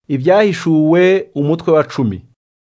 Ibyahishuwe umutwe wa 10.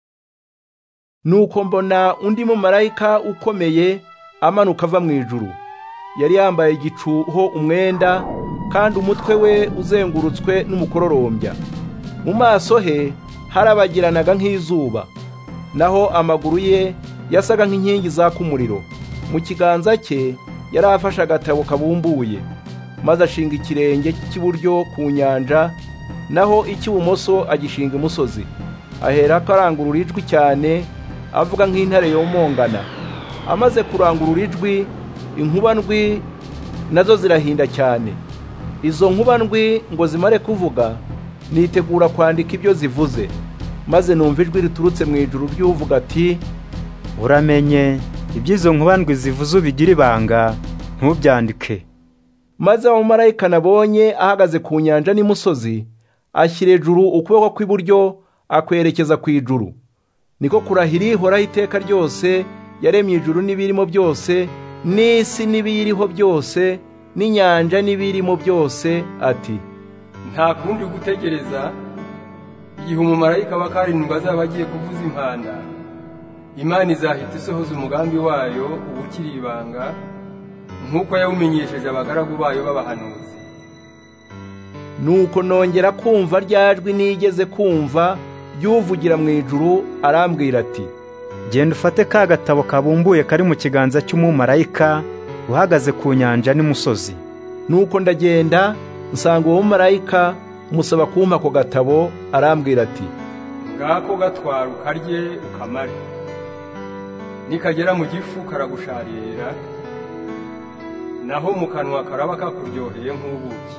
Nuko mbona undi mumarayika ukomeye amanuka ava mu ijuru. Yari yambaye igicuho umwenda, kandi umutwe we uzengurutswe n'umukororombya. Mu maso he harabagiranaga nk'izuba, naho amaguru ye yasaga nk'inkingi zaka umuriro. Mu kiganza cye yari afashe agatabo kabumbuye, maze ashinga ikirenge cy'iburyo ku nyanja, naho icy'ibumoso agishinga imusozi. Aherako arangurura ijwi cyane, avuga nk'intare yomongana. Amaze kurangurura ijwi, inkuba ndwi nazo zirahinda cyane. Izo nkuba ndwi ngo zimare kuvuga, nitegura kwandika ibyo zivuze. Maze numva ijwi riturutse mu ijuru ry'uvuga ati, uramenye ibyizo nkuba ndwi zivuze ubigira ibanga, ntubyandike. Maze umumarayika nabonye ahagaze ku nyanja n'imusozi, ashyira ejuru ukuboko kw'iburyo akwerekeza ku ijuru. Niko kurahira ihoraho iteka ryose, yaremye ijuru n'ibirimo byose, n'isi n'ibiyiriho byose, n'inyanja n'ibirimo byose, ati, nta kundi gutegereza igihe umumarayika wa karindwi azaba agiye kuvuza impanda, Imana izahita isohoza umugambi wayo ubukiri ibanga, nk'uko yawumenyesheje abagaragu bayo b'abahanuzi. Nuko nongera kumva rya jwi nigeze kumva ryuvugira mu ijuru, arambwira ati, genda ufate ka gatabo kabumbuye kari mu kiganza cy'umumarayika uhagaze ku nyanja n'imusozi. Nuko ndagenda nsanga uwo mumarayika, musaba kumpa ako gatabo. Arambwira ati, ngako gatwara ukarye ukamare, nikagera mu gifu karagusharira, naho mu kanwa karaba kakuryoheye nk'ubuki.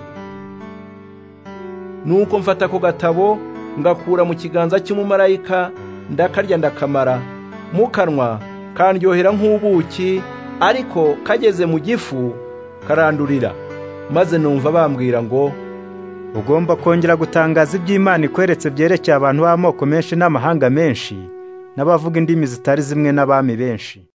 Nuko mfata ako gatabo ngakura mu kiganza cy'umumarayika, ndakarya ndakamara. Mu kanwa kandyohera nk'ubuki, ariko kageze mu gifu karandurira. Maze numva bambwira ngo, ugomba kongera gutangaza iby'Imana ikweretse byerekeye abantu b'amoko menshi n'amahanga menshi, n'abavuga indimi zitari zimwe n'abami benshi.